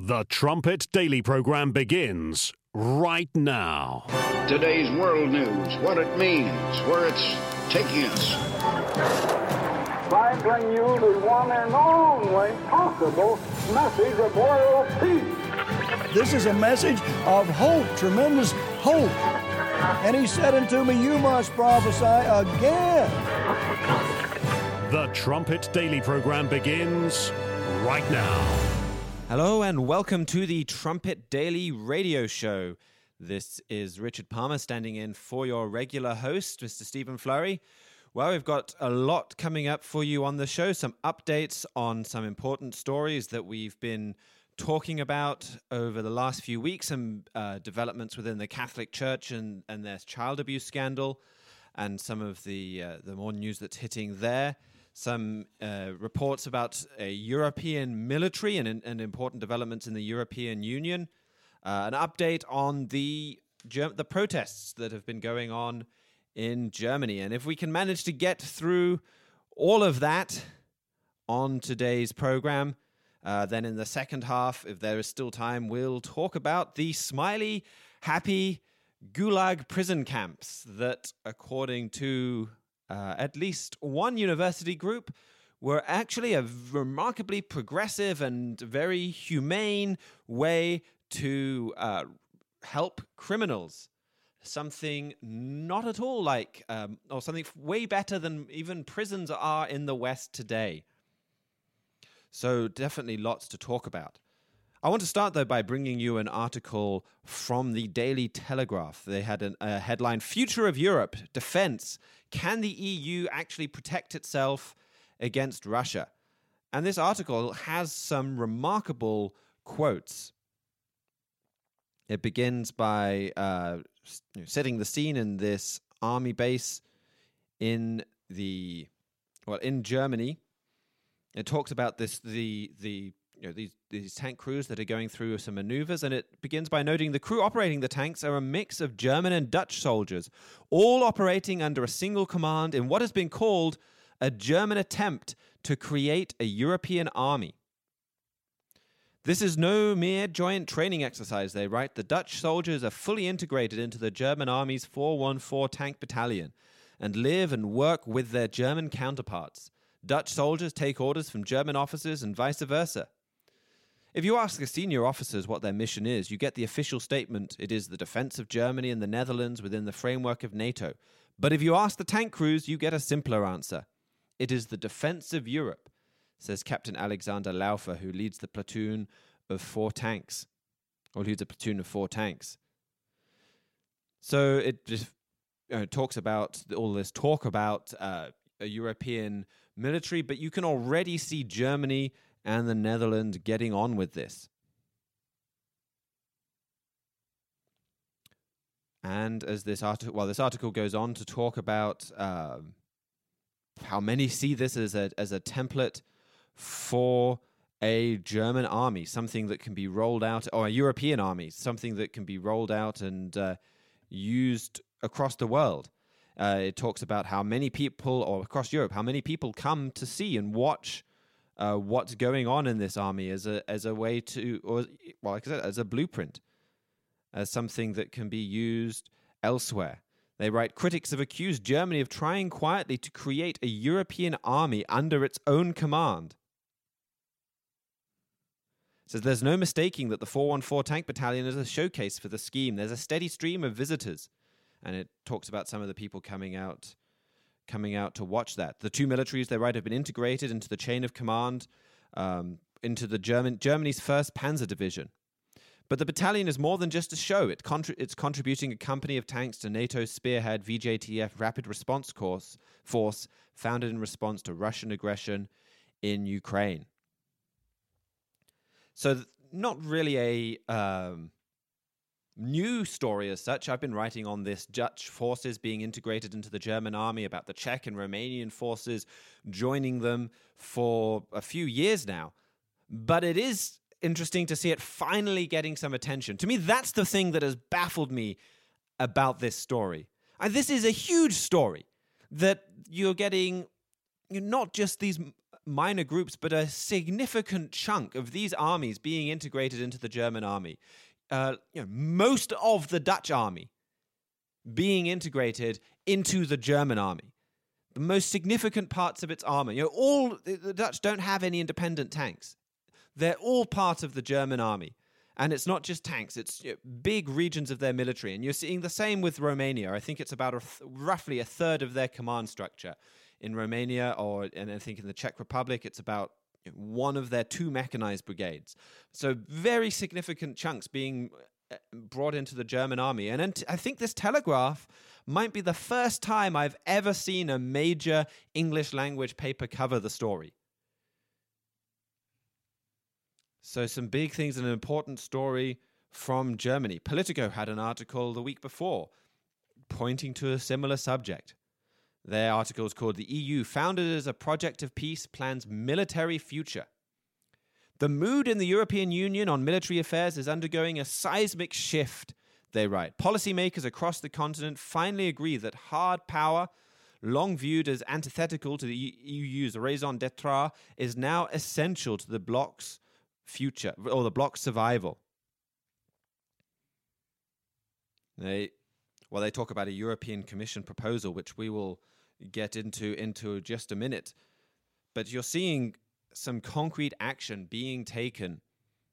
The Trumpet Daily program begins right now. Today's world news, what it means, where it's taking us. I bring you the one and only possible message of world peace. This is a message of hope, tremendous hope. And he said unto me, you must prophesy again. The Trumpet Daily program begins right now. Hello and welcome to the Trumpet Daily Radio Show. This is Richard Palmer standing in for your regular host, Mr. Stephen Flurry. Well, we've got a lot coming up for you on the show, some updates on some important stories that we've been talking about over the last few weeks, some developments within the Catholic Church and their child abuse scandal, and some of the more news that's hitting there. Some reports about a European military and important developments in the European Union. An update on the protests that have been going on in Germany. And if we can manage to get through all of that on today's program, then in the second half, if there is still time, we'll talk about the smiley, happy Gulag prison camps that, according to at least one university group, were actually a remarkably progressive and very humane way to help criminals. Something not at all like, or something way better than even prisons are in the West today. So definitely lots to talk about. I want to start, though, by bringing you an article from the Daily Telegraph. They had a headline, Future of Europe, Defense. Can the EU actually protect itself against Russia? And this article has some remarkable quotes. It begins by setting the scene in this army base in Germany. It talks about these tank crews that are going through some maneuvers, and it begins by noting the crew operating the tanks are a mix of German and Dutch soldiers, all operating under a single command in what has been called a German attempt to create a European army. This is no mere joint training exercise, they write. The Dutch soldiers are fully integrated into the German Army's 414 tank battalion and live and work with their German counterparts. Dutch soldiers take orders from German officers and vice versa. If you ask the senior officers what their mission is, you get the official statement, it is the defense of Germany and the Netherlands within the framework of NATO. But if you ask the tank crews, you get a simpler answer. It is the defense of Europe, says Captain Alexander Laufer, who leads the platoon of 4 tanks, or leads a platoon of 4 tanks. So it just talks about all this talk about a European military, but you can already see Germany and the Netherlands getting on with this. And as this article goes on to talk about how many see this as a template for a German army, something that can be rolled out, or a European army, something that can be rolled out and used across the world. It talks about how many people, or across Europe, how many people come to see and watch what's going on in this army as a way to, or like I said, as a blueprint, as something that can be used elsewhere. They write, critics have accused Germany of trying quietly to create a European army under its own command. It says there's no mistaking that the 414 tank battalion is a showcase for the scheme. There's a steady stream of visitors. And it talks about some of the people coming out to watch that. The 2 militaries, they write, have been integrated into the chain of command, into the Germany's 1st Panzer Division. But the battalion is more than just a show. It's contributing a company of tanks to NATO's spearhead VJTF Rapid Response Force, founded in response to Russian aggression in Ukraine. So not really a new story as such. I've been writing on this Dutch forces being integrated into the German army, about the Czech and Romanian forces joining them for a few years now. But it is interesting to see it finally getting some attention. To me, that's the thing that has baffled me about this story. This is a huge story that you're getting not just these minor groups, but a significant chunk of these armies being integrated into the German army. Most of the Dutch army being integrated into the German army. The most significant parts of its armor. All the Dutch don't have any independent tanks. They're all part of the German army. And it's not just tanks, it's big regions of their military. And you're seeing the same with Romania. I think it's about roughly a third of their command structure in Romania, and I think in the Czech Republic, it's about one of their 2 mechanized brigades. So very significant chunks being brought into the German army. And I think this Telegraph might be the first time I've ever seen a major English language paper cover the story. So some big things, an important story from Germany. Politico had an article the week before pointing to a similar subject. Their article is called "The EU, Founded as a Project of Peace, Plans Military Future." The mood in the European Union on military affairs is undergoing a seismic shift, they write. Policymakers across the continent finally agree that hard power, long viewed as antithetical to the EU's raison d'etre, is now essential to the bloc's future, or the bloc's survival. They talk about a European Commission proposal, which we will get into just a minute. But you're seeing some concrete action being taken,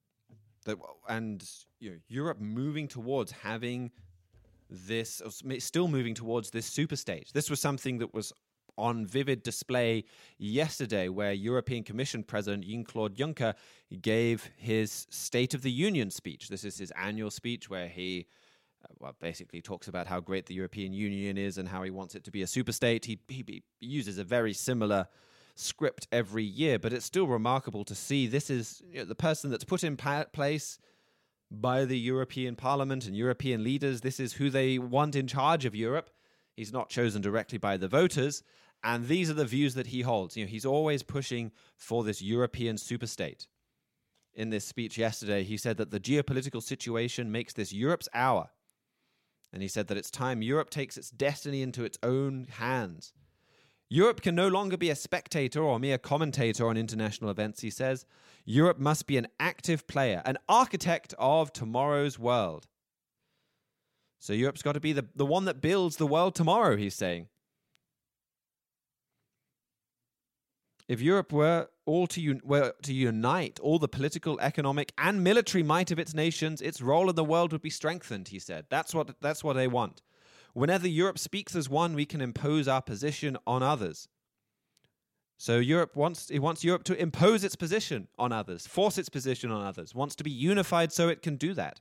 Europe moving towards having this, still moving towards this superstate. This was something that was on vivid display yesterday, where European Commission President Jean-Claude Juncker gave his State of the Union speech. This is his annual speech where he basically talks about how great the European Union is and how he wants it to be a superstate. He uses a very similar script every year, but it's still remarkable to see this is the person that's put in place by the European Parliament and European leaders. This is who they want in charge of Europe. He's not chosen directly by the voters, and these are the views that he holds. He's always pushing for this European superstate. In this speech yesterday, he said that the geopolitical situation makes this Europe's hour. And he said that it's time Europe takes its destiny into its own hands. Europe can no longer be a spectator or mere commentator on international events, he says. Europe must be an active player, an architect of tomorrow's world. So Europe's got to be the one that builds the world tomorrow, he's saying. If Europe were to unite all the political, economic, and military might of its nations, its role in the world would be strengthened, he said. That's what they want. Whenever Europe speaks as one, we can impose our position on others. So Europe wants Europe to impose its position on others, force its position on others, wants to be unified so it can do that.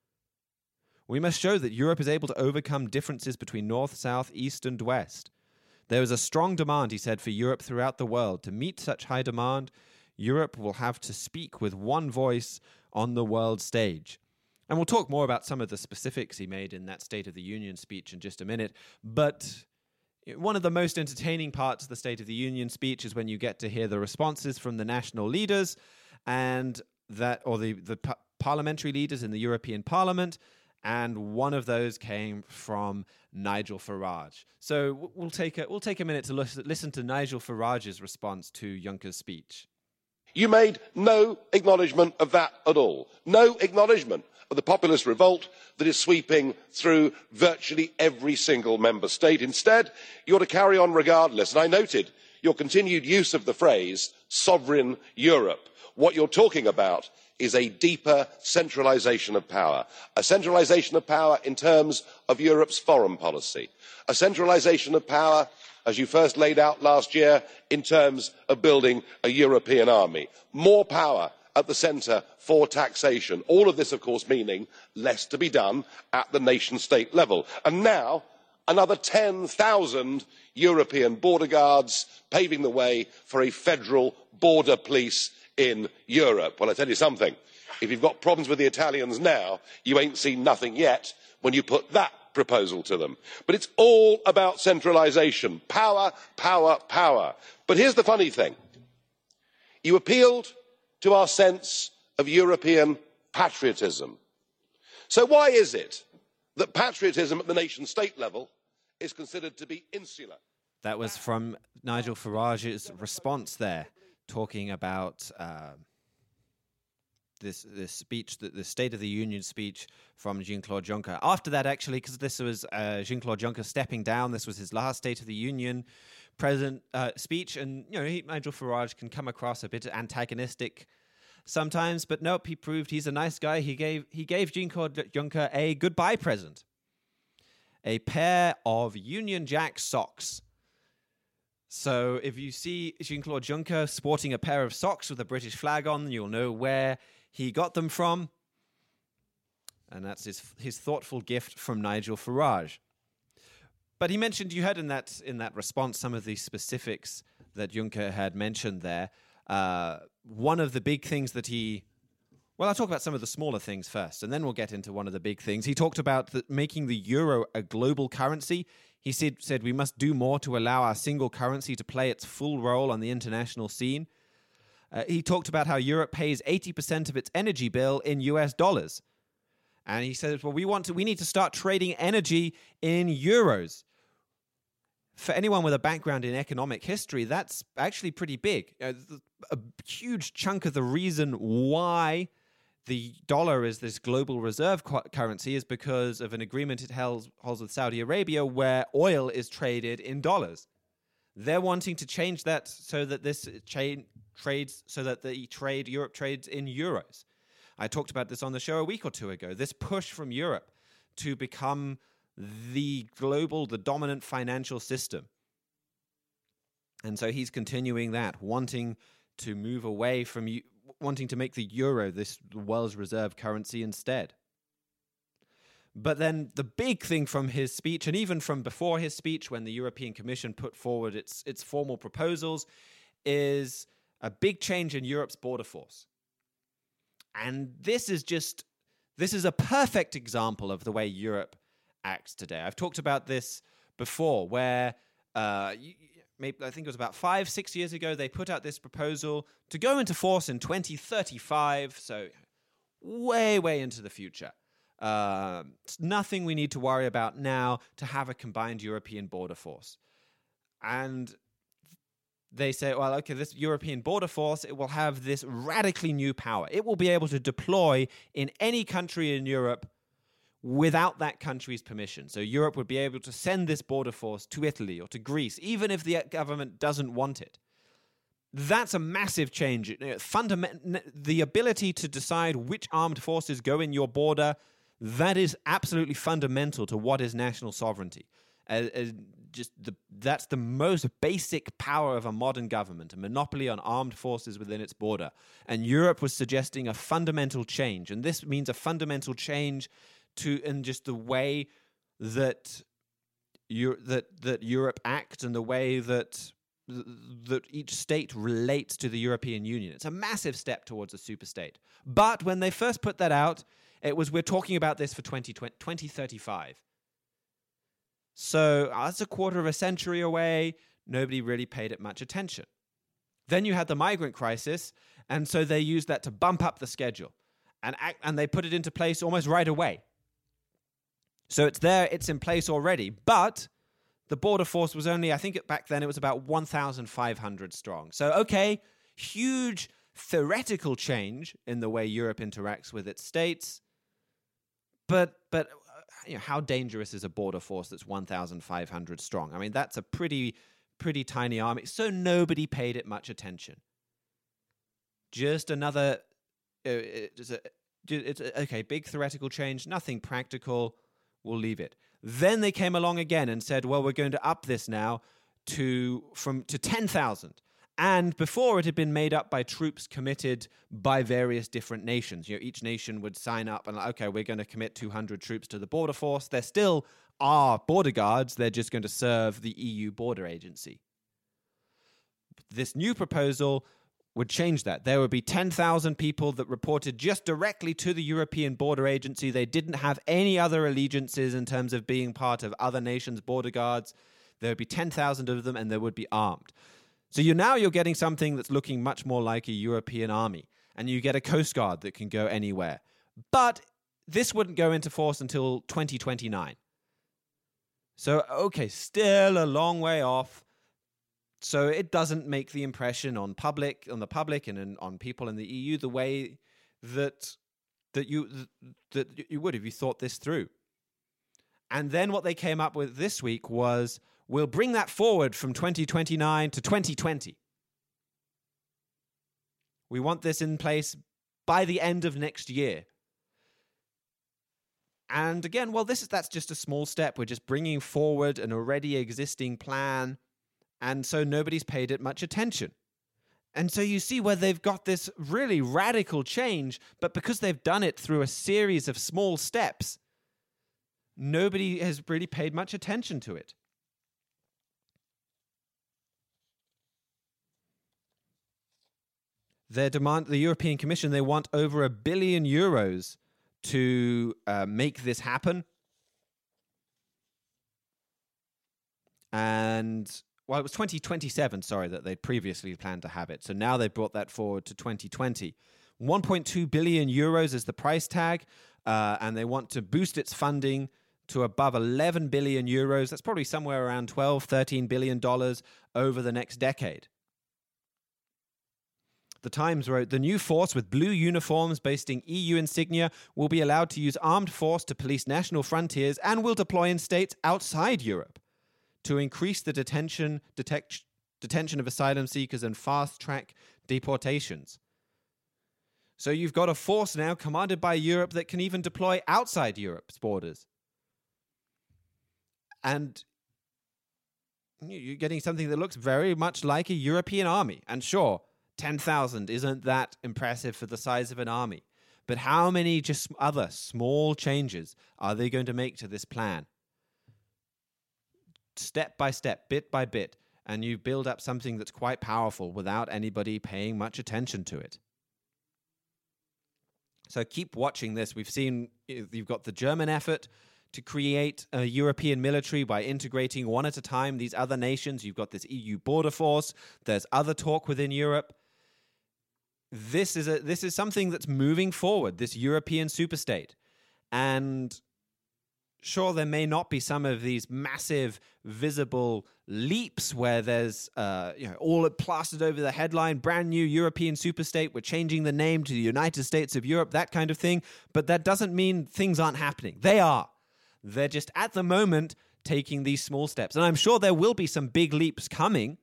We must show that Europe is able to overcome differences between North, South, East, and West. There is a strong demand, he said, for Europe throughout the world. To meet such high demand, Europe will have to speak with one voice on the world stage. And we'll talk more about some of the specifics he made in that State of the Union speech in just a minute. But one of the most entertaining parts of the State of the Union speech is when you get to hear the responses from the national leaders and the parliamentary leaders in the European Parliament. And one of those came from Nigel Farage. So we'll take a minute to listen to Nigel Farage's response to Juncker's speech. You made no acknowledgement of that at all. No acknowledgement of the populist revolt that is sweeping through virtually every single member state. Instead, you ought to carry on regardless. And I noted your continued use of the phrase sovereign Europe. What you're talking about is a deeper centralisation of power, a centralisation of power in terms of Europe's foreign policy, a centralisation of power, as you first laid out last year, in terms of building a European army, more power at the centre for taxation. All of this, of course, meaning less to be done at the nation-state level. And now, another 10,000 European border guards paving the way for a federal border police in Europe. Well, I tell you something, if you've got problems with the Italians now, you ain't seen nothing yet when you put that proposal to them. But it's all about centralisation. Power, power, power. But here's the funny thing. You appealed to our sense of European patriotism. So why is it that patriotism at the nation-state level is considered to be insular? That was from Nigel Farage's response there talking about this speech, the State of the Union speech from Jean-Claude Juncker. After that, actually, because this was Jean-Claude Juncker stepping down, this was his last State of the Union president speech, and Nigel Farage can come across a bit antagonistic sometimes, but nope, he proved he's a nice guy. He gave Jean-Claude Juncker a goodbye present, a pair of Union Jack socks. So if you see Jean-Claude Juncker sporting a pair of socks with a British flag on, you'll know where he got them from. And that's his thoughtful gift from Nigel Farage. But he mentioned, you heard in that response some of the specifics that Juncker had mentioned there. One of the big things that I'll talk about some of the smaller things first, and then we'll get into one of the big things. He talked about making the euro a global currency. He said we must do more to allow our single currency to play its full role on the international scene. He talked about how Europe pays 80% of its energy bill in US dollars. And he says, well, we need to start trading energy in euros. For anyone with a background in economic history, that's actually pretty big. A huge chunk of the reason why the dollar is this global reserve currency is because of an agreement it holds with Saudi Arabia where oil is traded in dollars. They're wanting to change that so that Europe trades in euros. I talked about this on the show a week or two ago. This push from Europe to become the dominant financial system. And so he's continuing that, wanting to move away from wanting to make the euro the world's reserve currency instead. But then the big thing from his speech, and even from before his speech when the European Commission put forward its formal proposals, is a big change in Europe's border force. And this is a perfect example of the way Europe acts today. I've talked about this before, where I think it was about 5-6 years ago, they put out this proposal to go into force in 2035, so way into the future. It's nothing we need to worry about now to have a combined European border force. And they say, well, okay, this European border force, it will have this radically new power. It will be able to deploy in any country in Europe without that country's permission. So Europe would be able to send this border force to Italy or to Greece, even if the government doesn't want it. That's a massive change. The ability to decide which armed forces go in your border, that is absolutely fundamental to what is national sovereignty. That's the most basic power of a modern government, a monopoly on armed forces within its border. And Europe was suggesting a fundamental change, and this means a fundamental change in just the way that Europe acts and the way that each state relates to the European Union. It's a massive step towards a superstate. But when they first put that out, we're talking about this for 2035. So that's a quarter of a century away. Nobody really paid it much attention. Then you had the migrant crisis, and so they used that to bump up the schedule. And they put it into place almost right away. So it's there, it's in place already. But the border force was only, I think back then it was about 1,500 strong. So, okay, huge theoretical change in the way Europe interacts with its states. But how dangerous is a border force that's 1,500 strong? I mean, that's a pretty tiny army. So nobody paid it much attention. Just another, it's okay, big theoretical change, nothing practical. We'll leave it. Then they came along again and said, well, we're going to up this now to 10,000. And before, it had been made up by troops committed by various different nations. Each nation would sign up and, okay, we're going to commit 200 troops to the border force. There still are border guards. They're just going to serve the EU border agency. This new proposal would change that. There would be 10,000 people that reported just directly to the European Border Agency. They didn't have any other allegiances in terms of being part of other nations' border guards. There would be 10,000 of them, and they would be armed. So you're getting something that's looking much more like a European army, and you get a Coast Guard that can go anywhere. But this wouldn't go into force until 2029. So, okay, still a long way off. So it doesn't make the impression on the public and on people in the EU the way that you would if you thought this through. And then what they came up with this week was, we'll bring that forward from 2029 to 2020. We want this in place by the end of next year. And again, well, that's just a small step. We're just bringing forward an already existing plan, and so nobody's paid it much attention. And so you see where they've got this really radical change, but because they've done it through a series of small steps, nobody has really paid much attention to it. Their demand, the European Commission, they want over €1 billion to make this happen. And, well, it was 2027, that they'd previously planned to have it. So now they've brought that forward to 2020. 1.2 billion euros is the price tag, and they want to boost its funding to above 11 billion euros. That's probably somewhere around $12-13 billion over the next decade. The Times wrote, the new force with blue uniforms boasting EU insignia will be allowed to use armed force to police national frontiers and will deploy in states outside Europe to increase the detention of asylum seekers and fast-track deportations. So you've got a force now commanded by Europe that can even deploy outside Europe's borders. And you're getting something that looks very much like a European army. And sure, 10,000 isn't that impressive for the size of an army. But how many just other small changes are they going to make to this plan? Step by step, bit by bit, and you build up something that's quite powerful without anybody paying much attention to it. So keep watching this. We've seen you've got the German effort to create a European military by integrating one at a time these other nations. You've got this EU border force. There's other talk within Europe. This is something that's moving forward, this European superstate. And sure, there may not be some of these massive visible leaps where there's all plastered over the headline, brand new European superstate, we're changing the name to the United States of Europe, that kind of thing. But that doesn't mean things aren't happening. They are. They're just at the moment taking these small steps. And I'm sure there will be some big leaps coming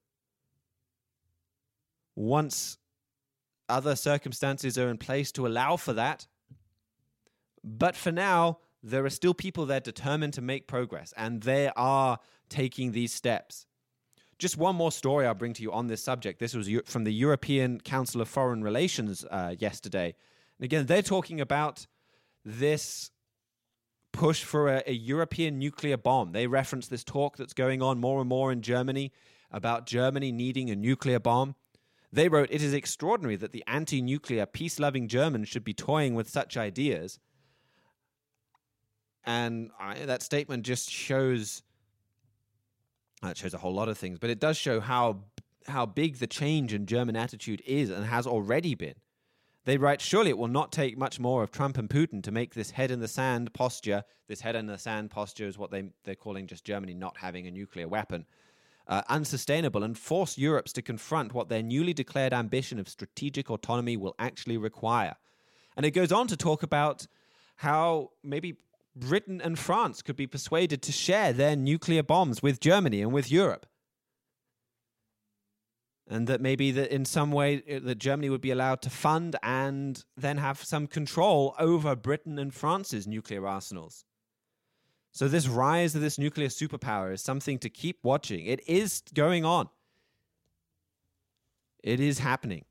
once other circumstances are in place to allow for that. But for now, there are still people there determined to make progress, and they are taking these steps. Just one more story I'll bring to you on this subject. This was from the European Council of Foreign Relations yesterday. And again, they're talking about this push for a European nuclear bomb. They reference this talk that's going on more and more in Germany about Germany needing a nuclear bomb. They wrote, it is extraordinary that the anti-nuclear, peace-loving Germans should be toying with such ideas. And that statement just shows a whole lot of things, but it does show how big the change in German attitude is and has already been. They write, surely it will not take much more of Trump and Putin to make this head-in-the-sand posture. This head-in-the-sand posture is what they're calling just Germany not having a nuclear weapon. Unsustainable, and force Europe to confront what their newly declared ambition of strategic autonomy will actually require. And it goes on to talk about how maybe Britain and France could be persuaded to share their nuclear bombs with Germany and with Europe. And that maybe that in some way that Germany would be allowed to fund and then have some control over Britain and France's nuclear arsenals. So this rise of this nuclear superpower is something to keep watching. It is going on. It is happening.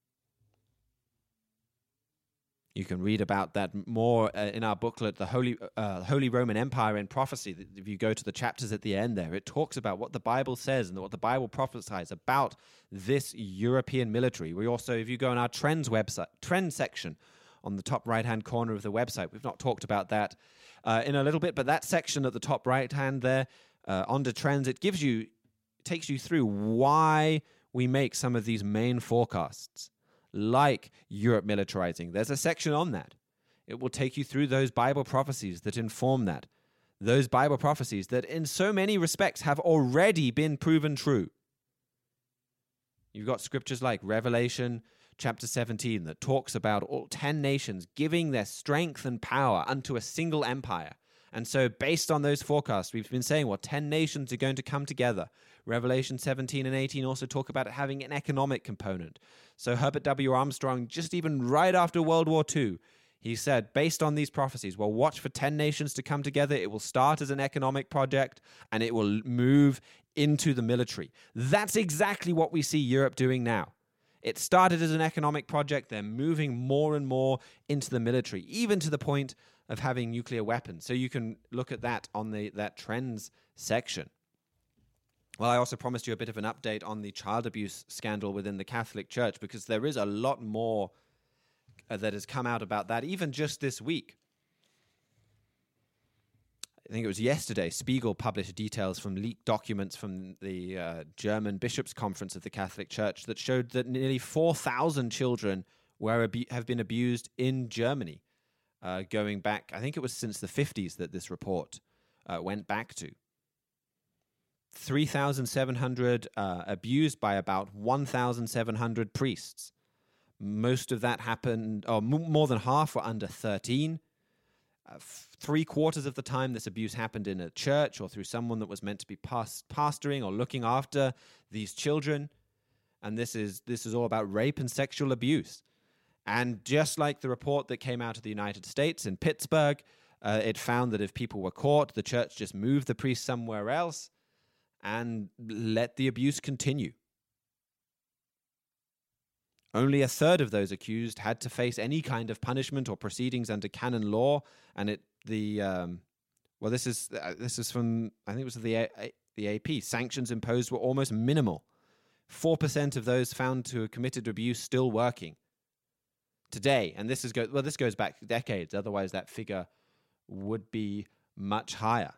You can read about that more in our booklet, The Holy Roman Empire in Prophecy. If you go to the chapters at the end there, it talks about what the Bible says and what the Bible prophesies about this European military. We also, if you go on our trends section on the top right-hand corner of the website, we've not talked about that in a little bit, but that section at the top right-hand there, under trends, it takes you through why we make some of these main forecasts, like Europe militarizing. There's a section on that. It will take you through those Bible prophecies that inform that. Those Bible prophecies that in so many respects have already been proven true. You've got scriptures like Revelation chapter 17 that talks about all 10 nations giving their strength and power unto a single empire. And so based on those forecasts, we've been saying, 10 nations are going to come together. Revelation 17 and 18 also talk about it having an economic component. So Herbert W. Armstrong, just even right after World War II, he said, based on these prophecies, watch for 10 nations to come together. It will start as an economic project, and it will move into the military. That's exactly what we see Europe doing now. It started as an economic project. They're moving more and more into the military, even to the point of having nuclear weapons. So you can look at that on that trends section. Well, I also promised you a bit of an update on the child abuse scandal within the Catholic Church, because there is a lot more that has come out about that, even just this week. I think it was yesterday, Spiegel published details from leaked documents from the German Bishops' Conference of the Catholic Church that showed that nearly 4,000 children have been abused in Germany, going back, I think it was since the 50s that this report went back to. 3,700 abused by about 1,700 priests. Most of that happened, or more than half were under 13. 3/4 of the time this abuse happened in a church or through someone that was meant to be pastoring or looking after these children. And this is all about rape and sexual abuse. And just like the report that came out of the United States in Pittsburgh, it found that if people were caught, the church just moved the priest somewhere else and let the abuse continue. Only a third of those accused had to face any kind of punishment or proceedings under canon law, and this is from, I think it was the AP. Sanctions imposed were almost minimal. 4% of those found to have committed abuse still working today, and this goes back decades. Otherwise, that figure would be much higher.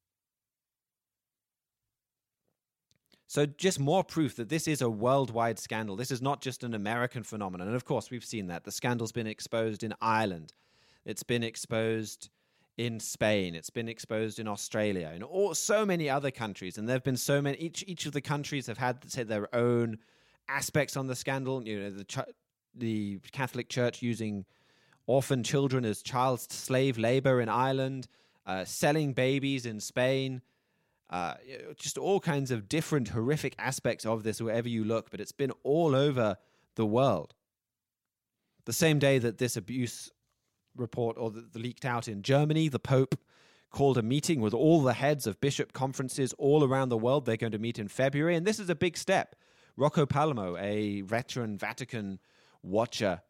So just more proof that this is a worldwide scandal. This is not just an American phenomenon. And of course, we've seen that. The scandal's been exposed in Ireland. It's been exposed in Spain. It's been exposed in Australia. In so many other countries. And there have been so many. Each of the countries have had, say, their own aspects on the scandal. The Catholic Church using orphan children as child slave labor in Ireland, selling babies in Spain. Just all kinds of different horrific aspects of this wherever you look, but it's been all over the world. The same day that this abuse report or the leaked out in Germany, the Pope called a meeting with all the heads of bishop conferences all around the world. They're going to meet in February, and this is a big step. Rocco Palamo, a veteran Vatican watcher,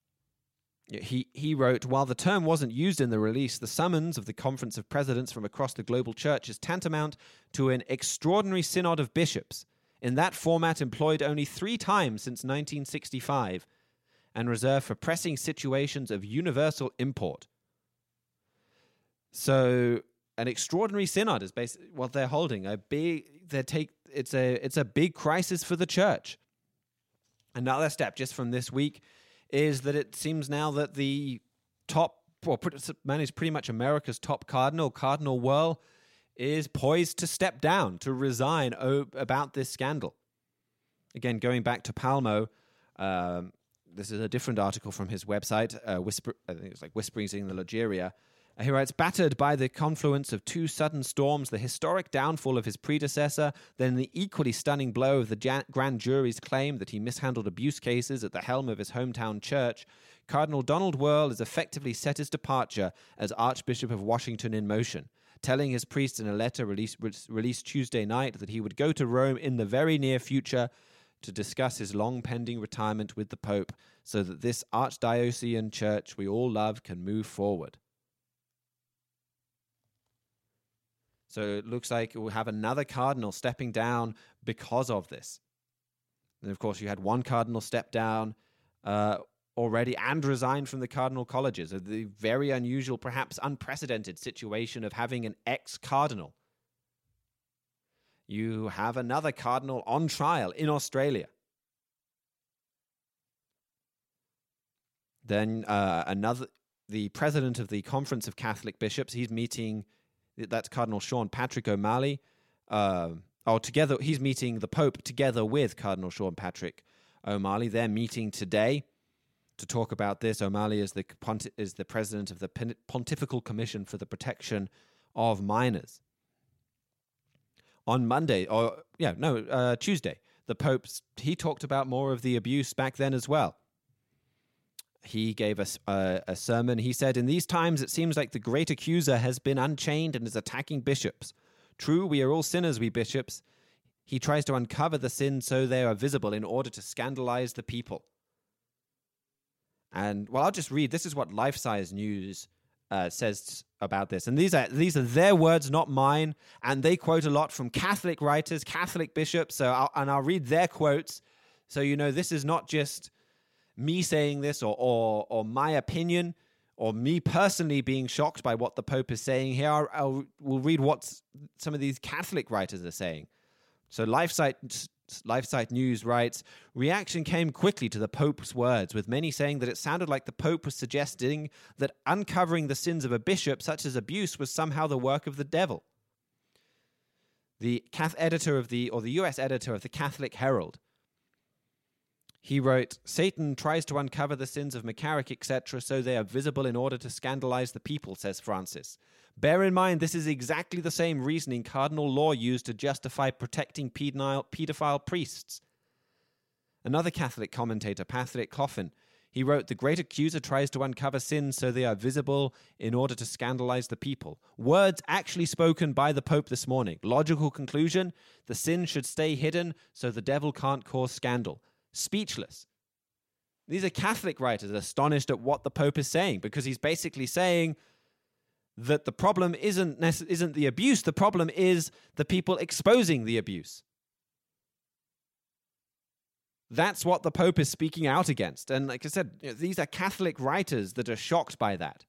he wrote, while the term wasn't used in the release, the summons of the Conference of Presidents from across the global church is tantamount to an extraordinary synod of bishops, in that format employed only 3 times since 1965, and reserved for pressing situations of universal import. So an extraordinary synod is basically what they're holding. It's a big crisis for the church. Another step just from this week is that it seems now that the pretty much America's top cardinal, Cardinal Wuerl, is poised to step down, to resign about this scandal. Again, going back to Palmo, this is a different article from his website, I think it's like Whisperings in the Loggia. He writes, battered by the confluence of 2 sudden storms, the historic downfall of his predecessor, then the equally stunning blow of the grand jury's claim that he mishandled abuse cases at the helm of his hometown church, Cardinal Donald Wuerl has effectively set his departure as Archbishop of Washington in motion, telling his priests in a letter released Tuesday night that he would go to Rome in the very near future to discuss his long-pending retirement with the Pope so that this archdiocesan church we all love can move forward. So it looks like we'll have another cardinal stepping down because of this. And of course, you had one cardinal step down already and resign from the cardinal colleges. The very unusual, perhaps unprecedented situation of having an ex-cardinal. You have another cardinal on trial in Australia. Then the president of the Conference of Catholic Bishops, he's meeting. That's Cardinal Sean Patrick O'Malley, he's meeting the Pope together with Cardinal Sean Patrick O'Malley. They're meeting today to talk about this. O'Malley is the president of the Pontifical Commission for the Protection of Minors. On Tuesday, the Pope, he talked about more of the abuse back then as well. He gave us a sermon. He said, "In these times, it seems like the great accuser has been unchained and is attacking bishops. True, we are all sinners, we bishops. He tries to uncover the sins so they are visible in order to scandalize the people." And, well, I'll just read. This is what Life Size News says about this. And these are their words, not mine. And they quote a lot from Catholic writers, Catholic bishops. I'll read their quotes. So, this is not just me saying this or my opinion or me personally being shocked by what the Pope is saying here. We'll read what some of these Catholic writers are saying. So LifeSite News writes, "Reaction came quickly to the Pope's words, with many saying that it sounded like the Pope was suggesting that uncovering the sins of a bishop, such as abuse, was somehow the work of the devil." The U.S. editor of the Catholic Herald, he wrote, "Satan tries to uncover the sins of McCarrick, etc., so they are visible in order to scandalize the people," says Francis. "Bear in mind, this is exactly the same reasoning Cardinal Law used to justify protecting pedophile priests." Another Catholic commentator, Patrick Coffin, he wrote, "The great accuser tries to uncover sins so they are visible in order to scandalize the people." Words actually spoken by the Pope this morning. Logical conclusion, the sin should stay hidden so the devil can't cause scandal. Speechless. These are Catholic writers astonished at what the Pope is saying, because he's basically saying that the problem isn't the abuse, the problem is the people exposing the abuse. That's what the Pope is speaking out against. And like I said, these are Catholic writers that are shocked by that.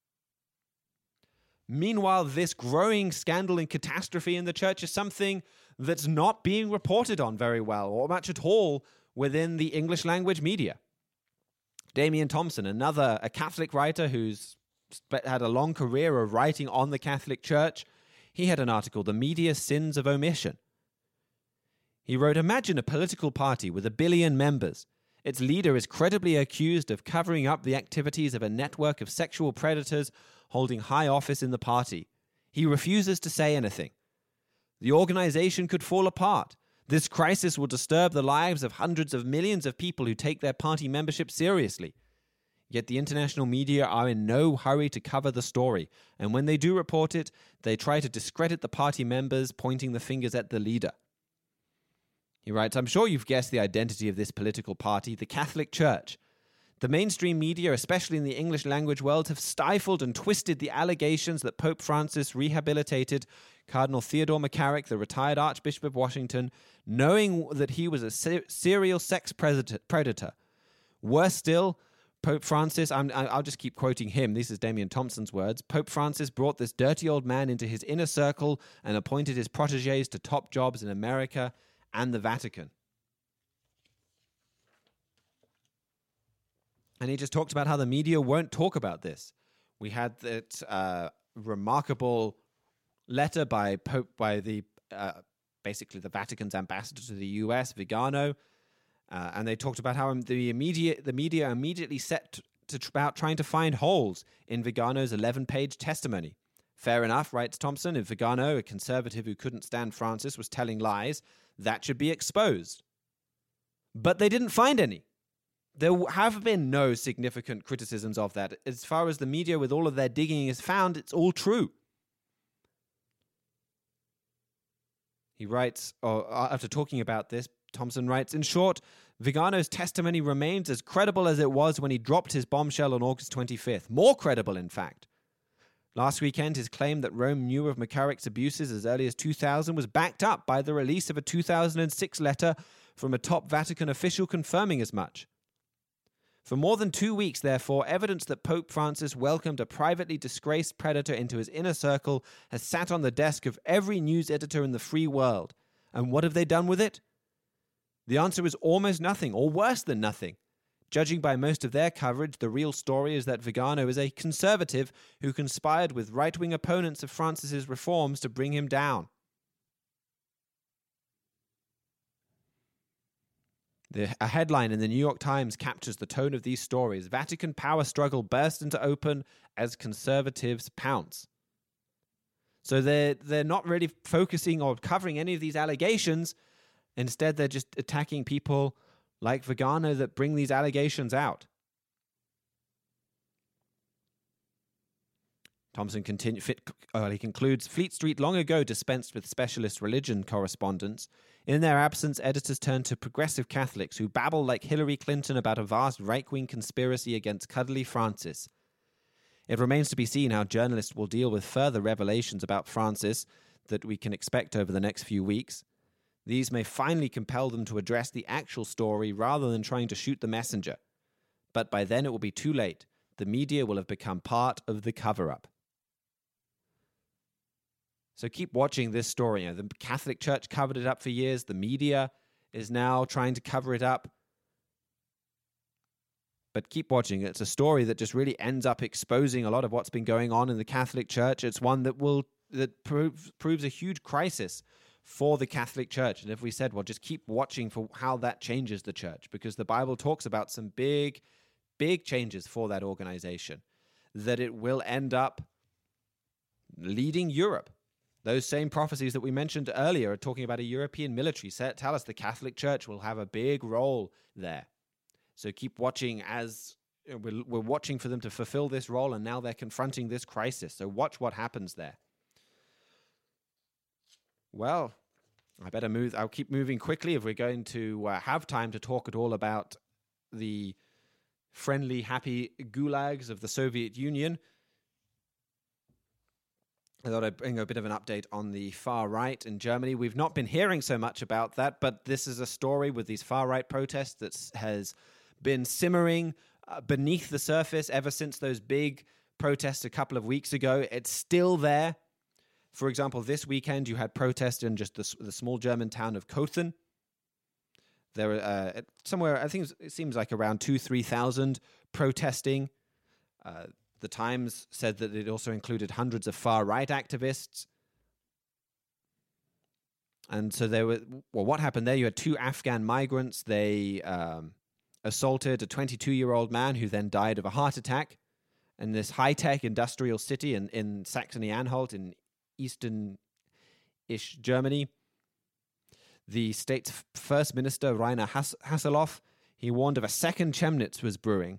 Meanwhile, this growing scandal and catastrophe in the church is something that's not being reported on very well, or much at all, within the English language media. Damian Thompson, a Catholic writer who's had a long career of writing on the Catholic Church, he had an article, "The Media's Sins of Omission." He wrote, "Imagine a political party with 1 billion members. Its leader is credibly accused of covering up the activities of a network of sexual predators holding high office in the party. He refuses to say anything. The organization could fall apart. This crisis will disturb the lives of hundreds of millions of people who take their party membership seriously. Yet the international media are in no hurry to cover the story, and when they do report it, they try to discredit the party members, pointing the fingers at the leader." He writes, "I'm sure you've guessed the identity of this political party, the Catholic Church. The mainstream media, especially in the English language world, have stifled and twisted the allegations that Pope Francis rehabilitated Cardinal Theodore McCarrick, the retired Archbishop of Washington, knowing that he was a serial sex predator. Worse still, Pope Francis," I'll just keep quoting him, this is Damian Thompson's words, "Pope Francis brought this dirty old man into his inner circle and appointed his protégés to top jobs in America and the Vatican." And he just talked about how the media won't talk about this. We had that remarkable letter by basically the Vatican's ambassador to the U.S., Vigano, and they talked about how the media immediately set about trying to find holes in Vigano's 11-page testimony. Fair enough, writes Thompson. If Vigano, a conservative who couldn't stand Francis, was telling lies, that should be exposed. But they didn't find any. There have been no significant criticisms of that. As far as the media, with all of their digging, has found, it's all true. He writes, after talking about this, Thompson writes, "In short, Vigano's testimony remains as credible as it was when he dropped his bombshell on August 25th. More credible, in fact. Last weekend, his claim that Rome knew of McCarrick's abuses as early as 2000 was backed up by the release of a 2006 letter from a top Vatican official confirming as much. For more than 2 weeks, therefore, evidence that Pope Francis welcomed a privately disgraced predator into his inner circle has sat on the desk of every news editor in the free world. And what have they done with it? The answer is almost nothing, or worse than nothing. Judging by most of their coverage, the real story is that Vigano is a conservative who conspired with right-wing opponents of Francis's reforms to bring him down." A headline in the New York Times captures the tone of these stories. Vatican power struggle burst into open as conservatives pounce. So they're not really focusing or covering any of these allegations. Instead, they're just attacking people like Vigano that bring these allegations out. Thompson he concludes, Fleet Street long ago dispensed with specialist religion correspondence. In their absence, editors turn to progressive Catholics who babble like Hillary Clinton about a vast right-wing conspiracy against cuddly Francis. It remains to be seen how journalists will deal with further revelations about Francis that we can expect over the next few weeks. These may finally compel them to address the actual story rather than trying to shoot the messenger. But by then it will be too late. The media will have become part of the cover-up. So keep watching this story. The Catholic Church covered it up for years. The media is now trying to cover it up. But keep watching. It's a story that just really ends up exposing a lot of what's been going on in the Catholic Church. It's one that proves a huge crisis for the Catholic Church. And if we said, well, just keep watching for how that changes the church, because the Bible talks about some big, big changes for that organization, that it will end up leading Europe. Those same prophecies that we mentioned earlier are talking about a European military. Tell us the Catholic Church will have a big role there. So keep watching as we're watching for them to fulfill this role, and now they're confronting this crisis. So watch what happens there. Well, I better move. I'll keep moving quickly if we're going to have time to talk at all about the friendly, happy gulags of the Soviet Union. I thought I'd bring a bit of an update on the far right in Germany. We've not been hearing so much about that, but this is a story with these far right protests that has been simmering beneath the surface ever since those big protests a couple of weeks ago. It's still there. For example, this weekend you had protests in just the small German town of Kothen. There were somewhere, I think it seems like around 2,000-3,000 protesting. The Times said that it also included hundreds of far-right activists. And so what happened there? You had 2 Afghan migrants. They assaulted a 22-year-old man who then died of a heart attack in this high-tech industrial city in Saxony-Anhalt in eastern-ish Germany. The state's first minister, Rainer Haseloff, he warned of a second Chemnitz was brewing.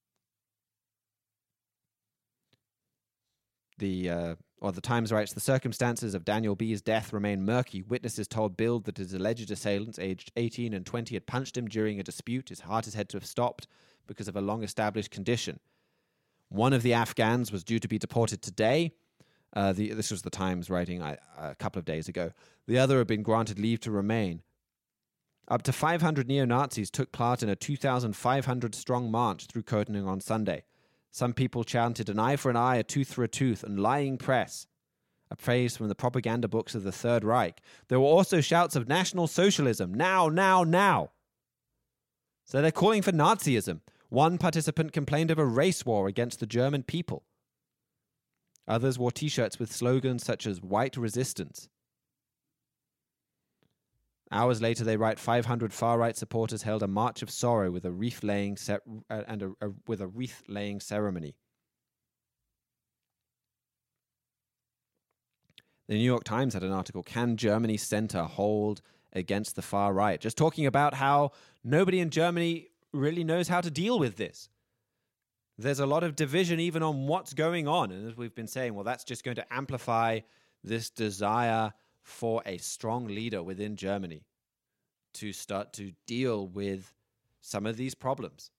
The Times writes, the circumstances of Daniel B.'s death remain murky. Witnesses told Bild that his alleged assailants, aged 18 and 20, had punched him during a dispute. His heart is said to have stopped because of a long-established condition. One of the Afghans was due to be deported today. This was the Times writing a couple of days ago. The other had been granted leave to remain. Up to 500 neo-Nazis took part in a 2,500-strong march through Kothen on Sunday. Some people chanted an eye for an eye, a tooth for a tooth, and lying press, a phrase from the propaganda books of the Third Reich. There were also shouts of National Socialism, now, now, now. So they're calling for Nazism. One participant complained of a race war against the German people. Others wore T-shirts with slogans such as White Resistance. Hours later, they write 500 far-right supporters held a march of sorrow with a wreath-laying wreath-laying ceremony. The New York Times had an article, Can Germany Center Hold Against the Far Right? Just talking about how nobody in Germany really knows how to deal with this. There's a lot of division even on what's going on. And as we've been saying, well, that's just going to amplify this desire for a strong leader within Germany to start to deal with some of these problems.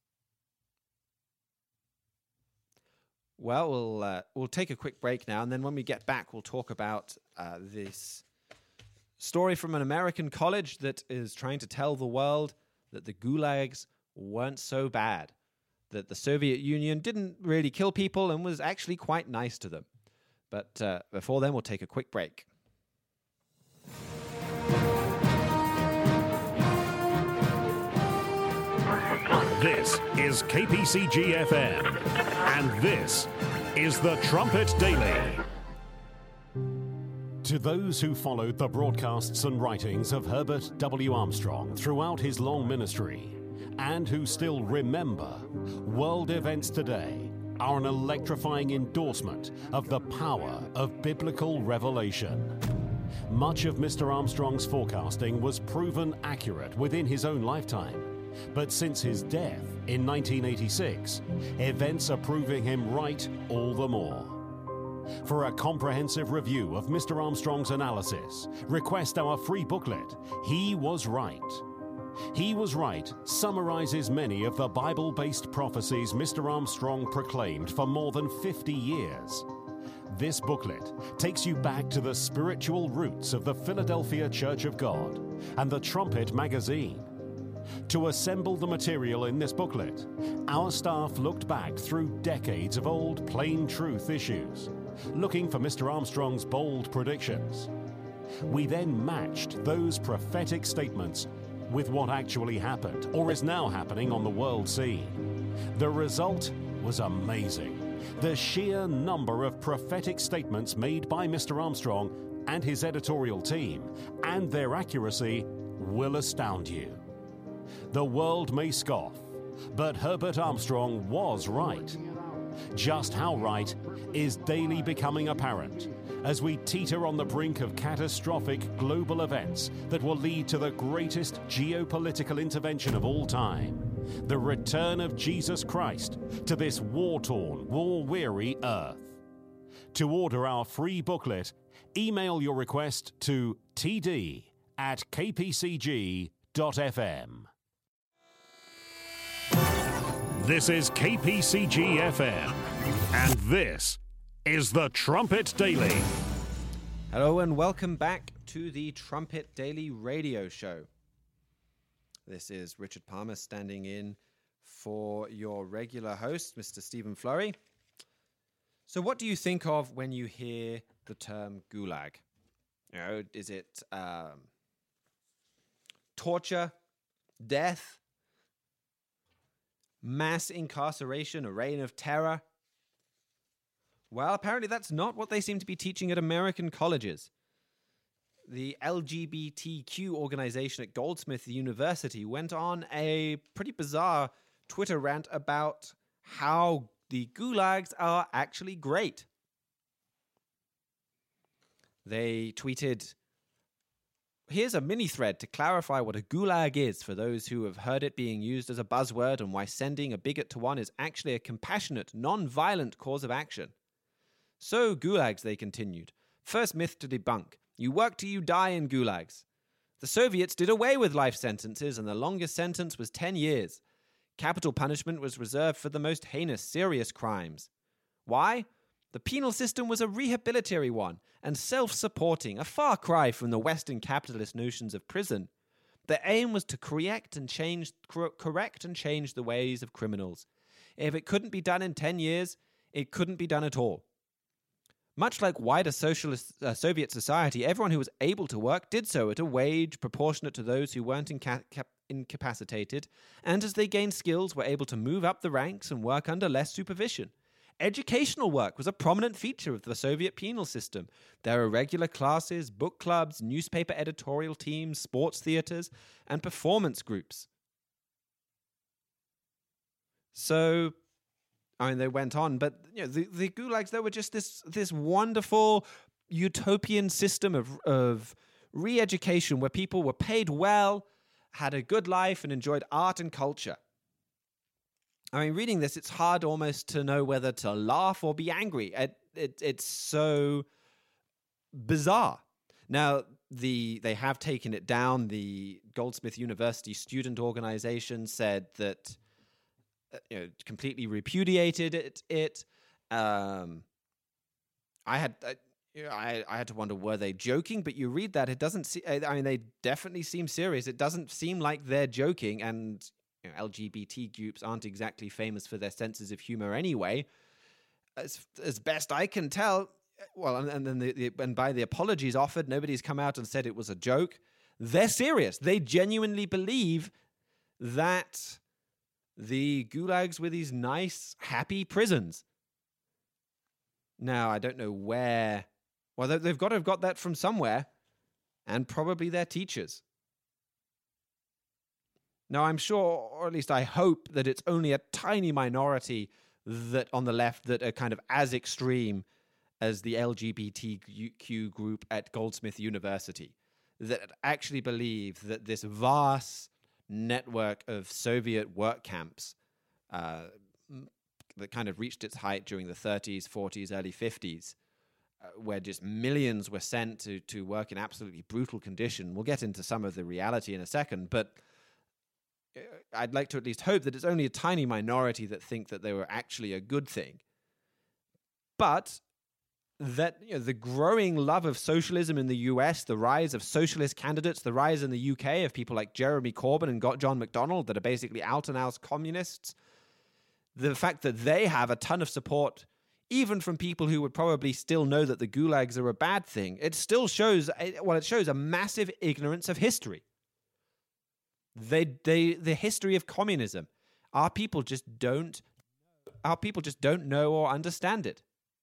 Well, we'll take a quick break now, and then when we get back, we'll talk about this story from an American college that is trying to tell the world that the gulags weren't so bad, that the Soviet Union didn't really kill people and was actually quite nice to them. But before then, we'll take a quick break. This is KPCG-FM, and this is the Trumpet Daily. To those who followed the broadcasts and writings of Herbert W. Armstrong throughout his long ministry, and who still remember, world events today are an electrifying endorsement of the power of biblical revelation. Much of Mr. Armstrong's forecasting was proven accurate within his own lifetime, but since his death in 1986, events are proving him right all the more. For a comprehensive review of Mr. Armstrong's analysis, request our free booklet, He Was Right. He Was Right summarizes many of the Bible-based prophecies Mr. Armstrong proclaimed for more than 50 years. This booklet takes you back to the spiritual roots of the Philadelphia Church of God and the Trumpet magazine. To assemble the material in this booklet, our staff looked back through decades of old plain truth issues, looking for Mr. Armstrong's bold predictions. We then matched those prophetic statements with what actually happened or is now happening on the world scene. The result was amazing. The sheer number of prophetic statements made by Mr. Armstrong and his editorial team, and their accuracy, will astound you. The world may scoff, but Herbert Armstrong was right. Just how right is daily becoming apparent as we teeter on the brink of catastrophic global events that will lead to the greatest geopolitical intervention of all time, the return of Jesus Christ to this war-torn, war-weary earth. To order our free booklet, email your request to td@kpcg.fm. This is KPCG FM, and this is the Trumpet Daily. Hello and welcome back to the Trumpet Daily Radio Show. This is Richard Palmer standing in for your regular host, Mr. Stephen Flurry. So what do you think of when you hear the term gulag? You know, is it torture, death, mass incarceration, a reign of terror? Well, apparently that's not what they seem to be teaching at American colleges. The LGBTQ organization at Goldsmith University went on a pretty bizarre Twitter rant about how the gulags are actually great. They tweeted, "Here's a mini thread to clarify what a gulag is for those who have heard it being used as a buzzword and why sending a bigot to one is actually a compassionate, non-violent cause of action. So, gulags," they continued. "First myth to debunk. You work till you die in gulags. The Soviets did away with life sentences, and the longest sentence was 10 years. Capital punishment was reserved for the most heinous, serious crimes. Why? The penal system was a rehabilitatory one and self-supporting, a far cry from the Western capitalist notions of prison. The aim was to correct and change the ways of criminals. If it couldn't be done in 10 years, it couldn't be done at all. Much like wider socialist Soviet society, everyone who was able to work did so at a wage proportionate to those who weren't incapacitated, and as they gained skills were able to move up the ranks and work under less supervision. Educational work was a prominent feature of the Soviet penal system. There were regular classes, book clubs, newspaper editorial teams, sports theaters, and performance groups." So, I mean, they went on, but you know, the gulags, they were just this wonderful utopian system of re-education where people were paid well, had a good life, and enjoyed art and culture. I mean, reading this, it's hard almost to know whether to laugh or be angry. It's so bizarre. Now, they have taken it down. The Goldsmith University student organization said that completely repudiated it. I had to wonder, were they joking? But you read that, it doesn't seem. I mean, they definitely seem serious. It doesn't seem like they're joking, and LGBT groups aren't exactly famous for their senses of humor anyway. As best I can tell, well, and then by the apologies offered, nobody's come out and said it was a joke. They're serious. They genuinely believe that the gulags were these nice, happy prisons. Now, I don't know where Well, they've got to have got that from somewhere, and probably their teachers. Now, I'm sure, or at least I hope, that it's only a tiny minority that on the left that are kind of as extreme as the LGBTQ group at Goldsmith University, that actually believe that this vast network of Soviet work camps that kind of reached its height during the 30s, 40s, early 50s, where just millions were sent to work in absolutely brutal condition. We'll get into some of the reality in a second, but I'd like to at least hope that it's only a tiny minority that think that they were actually a good thing. But that the growing love of socialism in the US, the rise of socialist candidates, the rise in the UK of people like Jeremy Corbyn and John McDonnell that are basically out-and-out communists, the fact that they have a ton of support, even from people who would probably still know that the gulags are a bad thing, it still shows, it shows a massive ignorance of history. The history of communism. Our people just don't know or understand it.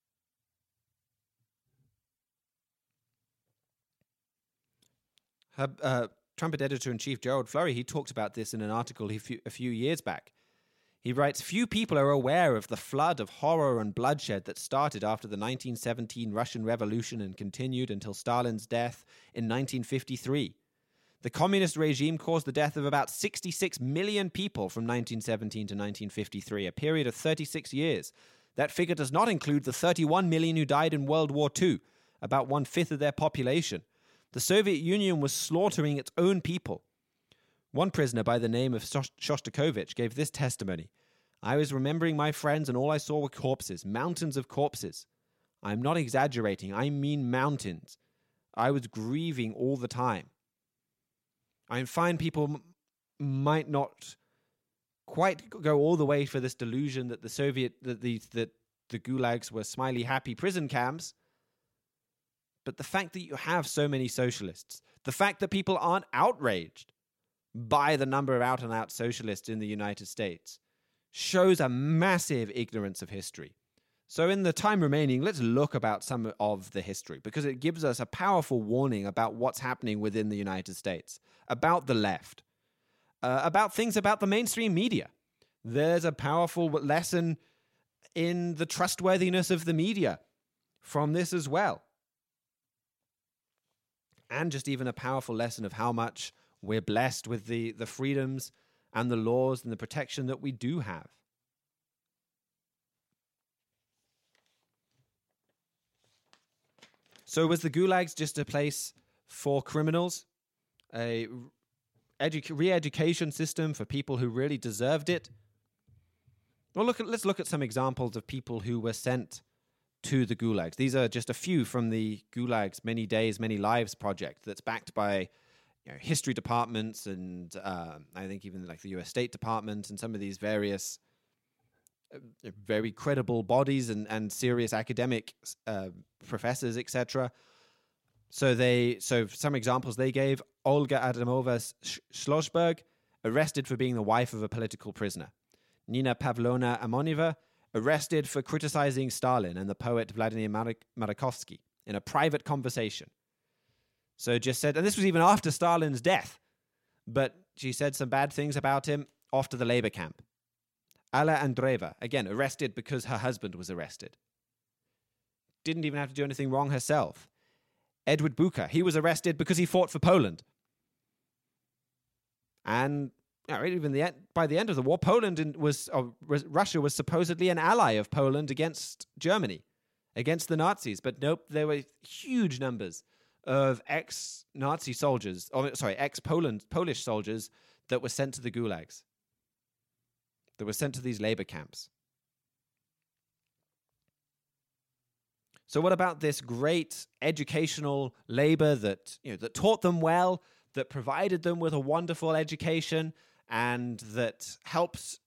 Trumpet editor-in-chief Gerald Flurry, he talked about this in an article a few years back. He writes, "Few people are aware of the flood of horror and bloodshed that started after the 1917 Russian Revolution and continued until Stalin's death in 1953. The communist regime caused the death of about 66 million people from 1917 to 1953, a period of 36 years. That figure does not include the 31 million who died in World War II, about 1/5 of their population. The Soviet Union was slaughtering its own people." One prisoner by the name of Shostakovich gave this testimony: "I was remembering my friends and all I saw were corpses, mountains of corpses. I'm not exaggerating, I mean mountains. I was grieving all the time." I find people might not quite go all the way for this delusion that the gulags were smiley, happy prison camps. But the fact that you have so many socialists, the fact that people aren't outraged by the number of out-and-out socialists in the United States, shows a massive ignorance of history. So in the time remaining, let's look about some of the history, because it gives us a powerful warning about what's happening within the United States, about the left, about things about the mainstream media. There's a powerful lesson in the trustworthiness of the media from this as well. And just even a powerful lesson of how much we're blessed with the freedoms and the laws and the protection that we do have. So was the gulags just a place for criminals? A re-education system for people who really deserved it? Well, let's look at some examples of people who were sent to the gulags. These are just a few from the Gulags Many Days, Many Lives project that's backed by history departments and I think even like the US State Department and some of these various very credible bodies and serious academic professors, etc. So some examples they gave: Olga Adamova Schlossberg, arrested for being the wife of a political prisoner. Nina Pavlovna Amoneva, arrested for criticizing Stalin and the poet Vladimir Marakovsky in a private conversation. So just said, and this was even after Stalin's death, but she said some bad things about him off to the labor camp. Alla Andreeva, again, arrested because her husband was arrested. Didn't even have to do anything wrong herself. Edward Bucha, he was arrested because he fought for Poland. And even by the end of the war, Russia was supposedly an ally of Poland against Germany, against the Nazis. But nope, there were huge numbers of ex-Nazi soldiers, Polish soldiers that were sent to the gulags, that were sent to these labor camps. So what about this great educational labor that taught them well, that provided them with a wonderful education, and that that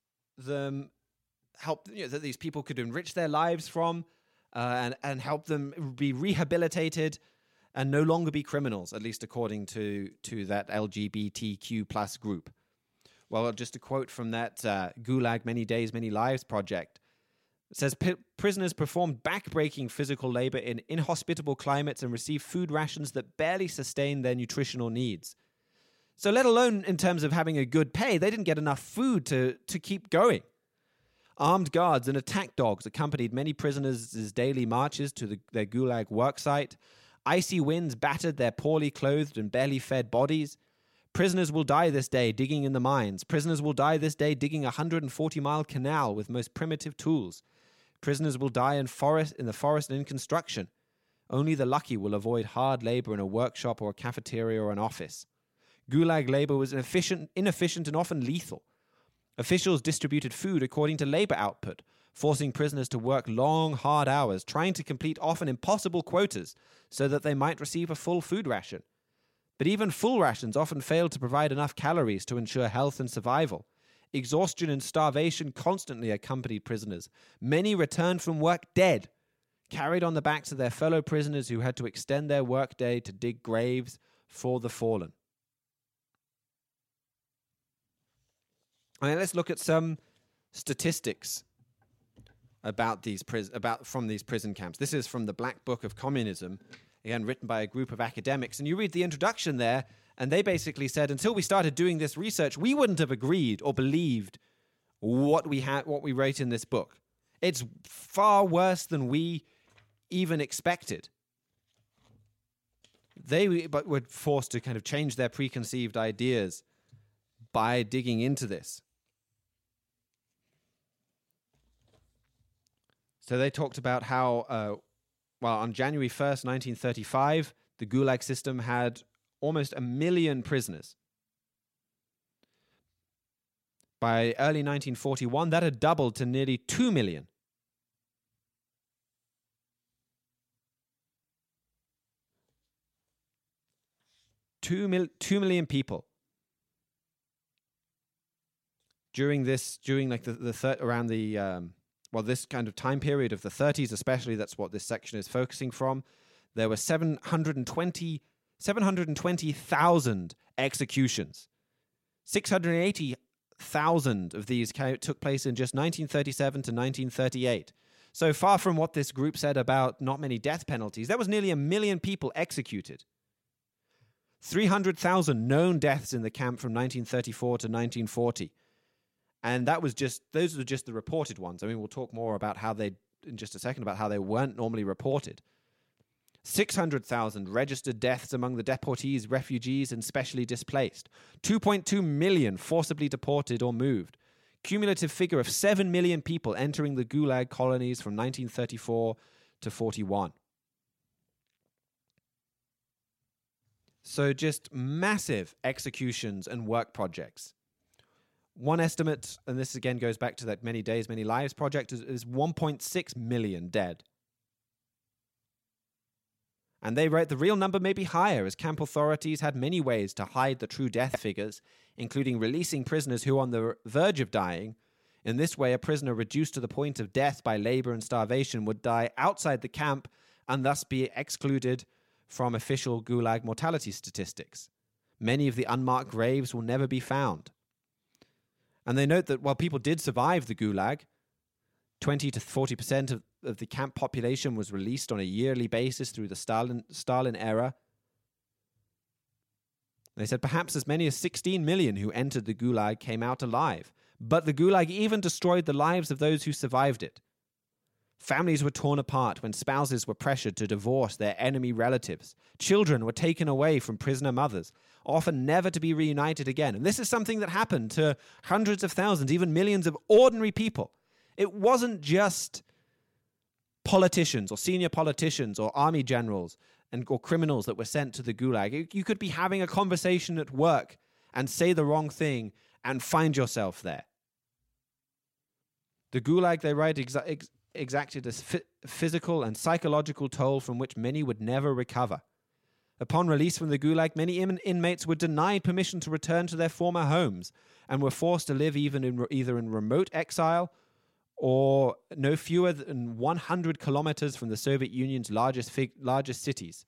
these people could enrich their lives from, and help them be rehabilitated and no longer be criminals, at least according to that LGBTQ plus group? Well, just a quote from that Gulag Many Days, Many Lives project. It says prisoners performed back-breaking physical labor in inhospitable climates and received food rations that barely sustained their nutritional needs. So let alone in terms of having a good pay, they didn't get enough food to keep going. Armed guards and attack dogs accompanied many prisoners' daily marches to their gulag worksite. Icy winds battered their poorly clothed and barely fed bodies. Prisoners will die this day digging in the mines. Prisoners will die this day digging a 140-mile canal with most primitive tools. Prisoners will die in the forest and in construction. Only the lucky will avoid hard labor in a workshop or a cafeteria or an office. Gulag labor was inefficient and often lethal. Officials distributed food according to labor output, forcing prisoners to work long, hard hours, trying to complete often impossible quotas so that they might receive a full food ration. But even full rations often failed to provide enough calories to ensure health and survival. Exhaustion and starvation constantly accompanied prisoners. Many returned from work dead, carried on the backs of their fellow prisoners who had to extend their workday to dig graves for the fallen. Let's look at some statistics about from these prison camps. This is from the Black Book of Communism, again written by a group of academics. And you read the introduction there, and they basically said, until we started doing this research, we wouldn't have agreed or believed what we wrote in this book. It's far worse than we even expected. But were forced to kind of change their preconceived ideas by digging into this. So they talked about how, on January 1st, 1935, the Gulag system had almost 1 million prisoners. By early 1941, that had doubled to nearly 2 million. Two million people during this kind of time period of the 30s, especially. That's what this section is focusing from. There were 720,000 executions. 680,000 of these took place in just 1937 to 1938. So far from what this group said about not many death penalties, there was nearly 1 million people executed. 300,000 known deaths in the camp from 1934 to 1940. And those were just the reported ones. I mean, we'll talk more about in just a second, about how they weren't normally reported. 600,000 registered deaths among the deportees, refugees, and specially displaced. 2.2 million forcibly deported or moved. Cumulative figure of 7 million people entering the Gulag colonies from 1934 to 41. So just massive executions and work projects. One estimate, and this again goes back to that Many Days, Many Lives project, is 1.6 million dead. And they write the real number may be higher, as camp authorities had many ways to hide the true death figures, including releasing prisoners who were on the verge of dying. In this way, a prisoner reduced to the point of death by labor and starvation would die outside the camp and thus be excluded from official Gulag mortality statistics. Many of the unmarked graves will never be found. And they note that while people did survive the Gulag, 20 to 40% of the camp population was released on a yearly basis through the Stalin era. They said perhaps as many as 16 million who entered the Gulag came out alive. But the Gulag even destroyed the lives of those who survived it. Families were torn apart when spouses were pressured to divorce their enemy relatives. Children were taken away from prisoner mothers, often never to be reunited again. And this is something that happened to hundreds of thousands, even millions of ordinary people. It wasn't just politicians or senior politicians or army generals or criminals that were sent to the Gulag. You could be having a conversation at work and say the wrong thing and find yourself there. The Gulag, they write, exacted a physical and psychological toll from which many would never recover. Upon release from the Gulag, many inmates were denied permission to return to their former homes and were forced to live either in remote exile or no fewer than 100 kilometers from the Soviet Union's largest cities.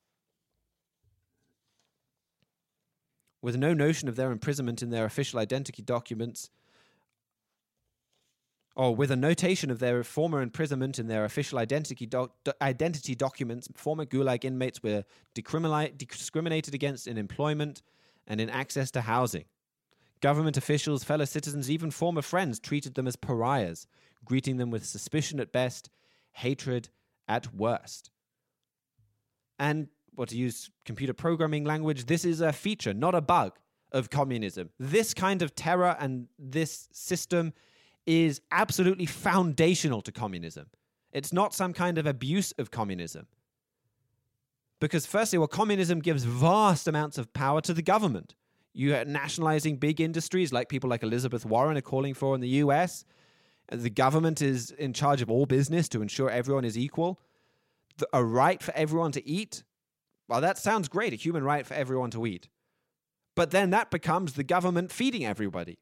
With no notion of their imprisonment in their official identity documents, or with a notation of their former imprisonment in their official identity documents, former Gulag inmates were discriminated against in employment and in access to housing. Government officials, fellow citizens, even former friends treated them as pariahs, greeting them with suspicion at best, hatred at worst. And, to use computer programming language, this is a feature, not a bug, of communism. This kind of terror and this system is absolutely foundational to communism. It's not some kind of abuse of communism. Because firstly, communism gives vast amounts of power to the government. You are nationalizing big industries like people like Elizabeth Warren are calling for in the US. The government is in charge of all business to ensure everyone is equal. A right for everyone to eat. Well, that sounds great, a human right for everyone to eat. But then that becomes the government feeding everybody.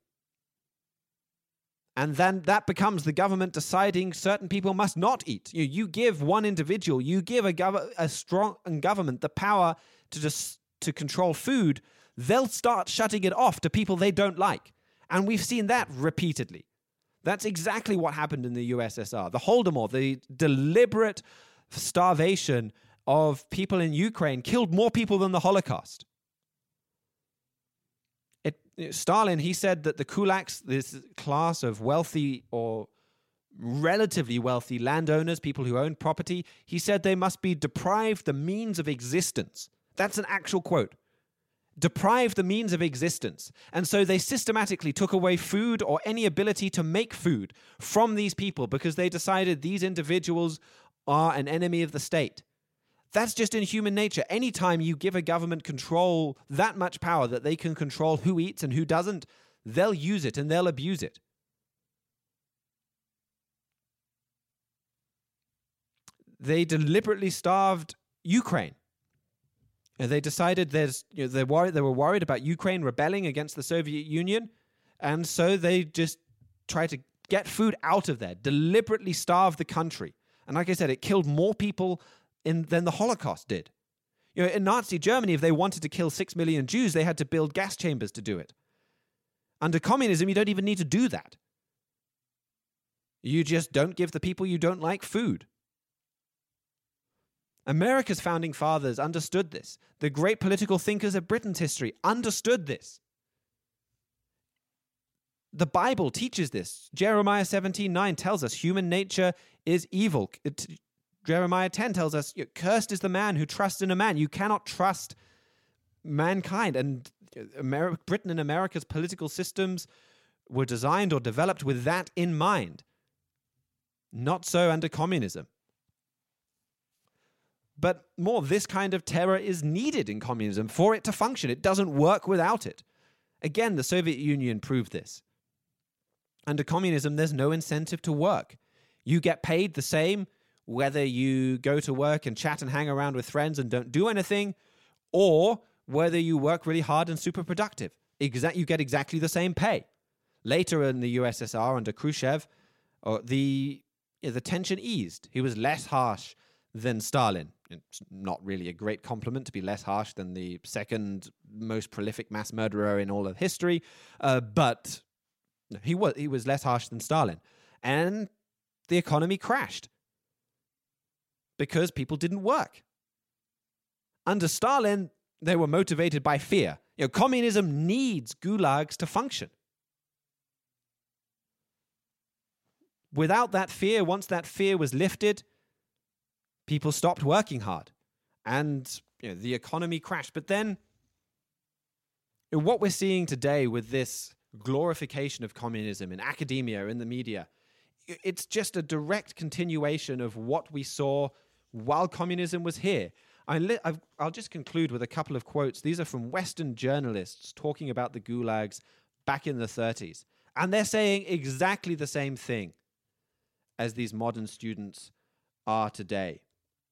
And then that becomes the government deciding certain people must not eat. You give one individual, you give a strong government the power to control food, they'll start shutting it off to people they don't like. And we've seen that repeatedly. That's exactly what happened in the USSR. The Holodomor, the deliberate starvation of people in Ukraine, killed more people than the Holocaust. Stalin, he said that the kulaks, this class of wealthy or relatively wealthy landowners, people who own property, he said they must be deprived the means of existence. That's an actual quote. Deprived the means of existence. And so they systematically took away food or any ability to make food from these people because they decided these individuals are an enemy of the state. That's just in human nature. Anytime you give a government control, that much power that they can control who eats and who doesn't, they'll use it and they'll abuse it. They deliberately starved Ukraine. And they decided they were worried about Ukraine rebelling against the Soviet Union, and so they just tried to get food out of there, deliberately starve the country. And like I said, it killed more people than the Holocaust did. In Nazi Germany, if they wanted to kill 6 million Jews, they had to build gas chambers to do it. Under communism, you don't even need to do that. You just don't give the people you don't like food. America's founding fathers understood this. The great political thinkers of Britain's history understood this. The Bible teaches this. Jeremiah 17:9 tells us human nature is evil. Jeremiah 10 tells us, cursed is the man who trusts in a man. You cannot trust mankind. And Britain and America's political systems were designed or developed with that in mind. Not so under communism. But more, this kind of terror is needed in communism for it to function. It doesn't work without it. Again, the Soviet Union proved this. Under communism, there's no incentive to work. You get paid the same whether you go to work and chat and hang around with friends and don't do anything, or whether you work really hard and super productive. You get exactly the same pay. Later in the USSR, under Khrushchev, the tension eased. He was less harsh than Stalin. It's not really a great compliment to be less harsh than the second most prolific mass murderer in all of history, but he was less harsh than Stalin. And the economy crashed because people didn't work. Under Stalin, they were motivated by fear. Communism needs gulags to function. Without that fear, once that fear was lifted, people stopped working hard and the economy crashed. But then what we're seeing today with this glorification of communism in academia, in the media, it's just a direct continuation of what we saw while communism was here. I'll just conclude with a couple of quotes. These are from Western journalists talking about the gulags back in the 30s. And they're saying exactly the same thing as these modern students are today.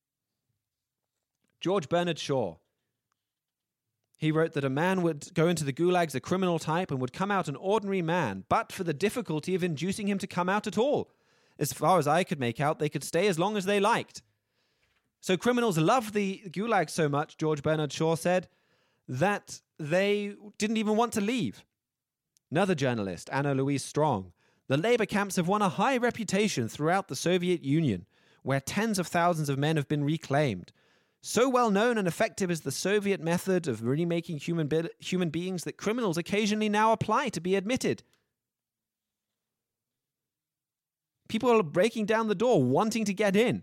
George Bernard Shaw, he wrote that a man would go into the gulags a criminal type and would come out an ordinary man, but for the difficulty of inducing him to come out at all. As far as I could make out, they could stay as long as they liked. So criminals loved the gulag so much, George Bernard Shaw said, that they didn't even want to leave. Another journalist, Anna Louise Strong, The labor camps have won a high reputation throughout the Soviet Union, where tens of thousands of men have been reclaimed. So well known and effective is the Soviet method of remaking human beings that criminals occasionally now apply to be admitted. People are breaking down the door, wanting to get in.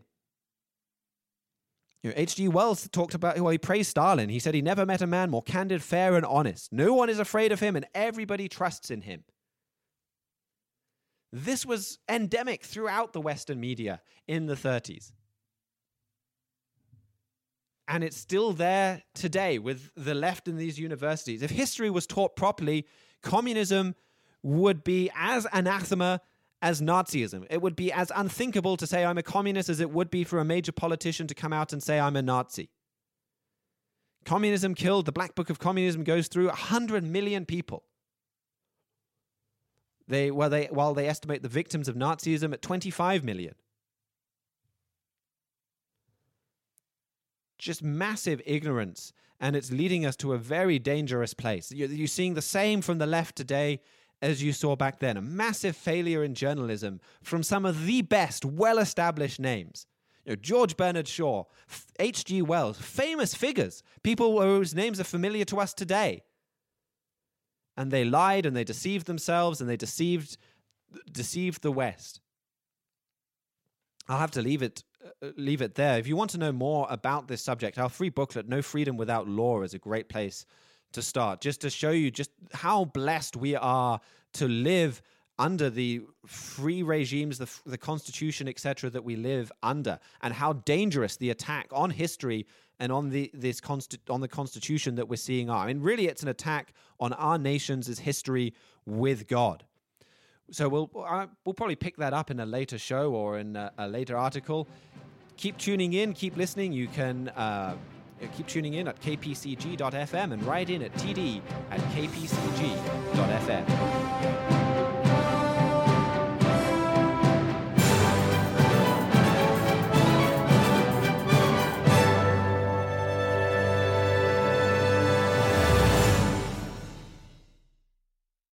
H.G. Wells talked about, he praised Stalin. He said he never met a man more candid, fair, and honest. No one is afraid of him, and everybody trusts in him. This was endemic throughout the Western media in the 30s. And it's still there today with the left in these universities. If history was taught properly, communism would be as anathema as Nazism. It would be as unthinkable to say I'm a communist as it would be for a major politician to come out and say I'm a Nazi. Communism killed, the Black Book of Communism goes through 100 million people. While they estimate the victims of Nazism at 25 million. Just massive ignorance, and it's leading us to a very dangerous place. You're seeing the same from the left today as you saw back then. A massive failure in journalism from some of the best, well-established names. George Bernard Shaw, H.G. Wells, famous figures, people whose names are familiar to us today. And they lied and they deceived themselves and they deceived the West. I'll have to leave it there. If you want to know more about this subject, our free booklet, No Freedom Without Law, is a great place to start, just to show you just how blessed we are to live under the free regimes, the Constitution, etc., that we live under, and how dangerous the attack on history and on the Constitution that we're seeing are. I mean, really, it's an attack on our nation's history with God. So we'll probably pick that up in a later show or in a later article. Keep tuning in, keep listening. You can keep tuning in at kpcg.fm and write in at td@kpcg.fm.